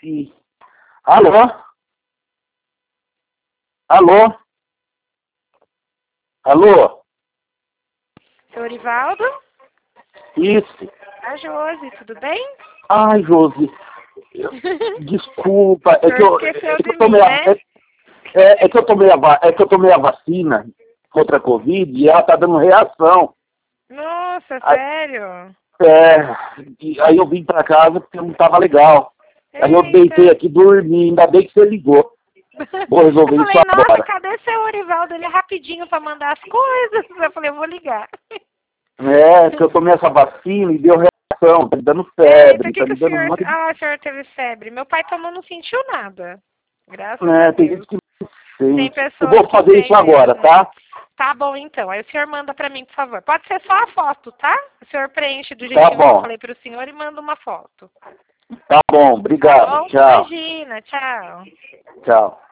Sim. Alô? Alô? Alô? Seu Orivaldo? Isso. A Josi, tudo bem? Ai, Josi, desculpa, O senhor esqueceu de mim, né? é que eu tomei a vacina contra a Covid e ela tá dando reação. Nossa, Aí, sério? aí eu vim pra casa porque não tava legal. Aí eu deitei Eita. aqui dormi, ainda bem que você ligou. Vou resolver Eu isso falei, nossa, agora. cadê seu Orivaldo? Ele é rapidinho pra mandar as coisas. Eu falei, eu vou ligar. Que eu tomei essa vacina e deu reação, tá me dando Eita, febre, o que tá que me o dando um senhor... monte de... Ah, o senhor teve febre. Meu pai tomou, não sentiu nada. Graças a Tem Deus. gente que não Tem sente. Eu pessoas vou que fazer isso têm agora, mesmo. tá? Tá bom, então. Aí o senhor manda pra mim, por favor. Pode ser só a foto, tá? O senhor preenche do Tá jeitinho que eu bom. falei pro senhor e manda uma foto. Tá bom, Tá obrigado. bom? Tchau. Imagina. Tchau. Tchau.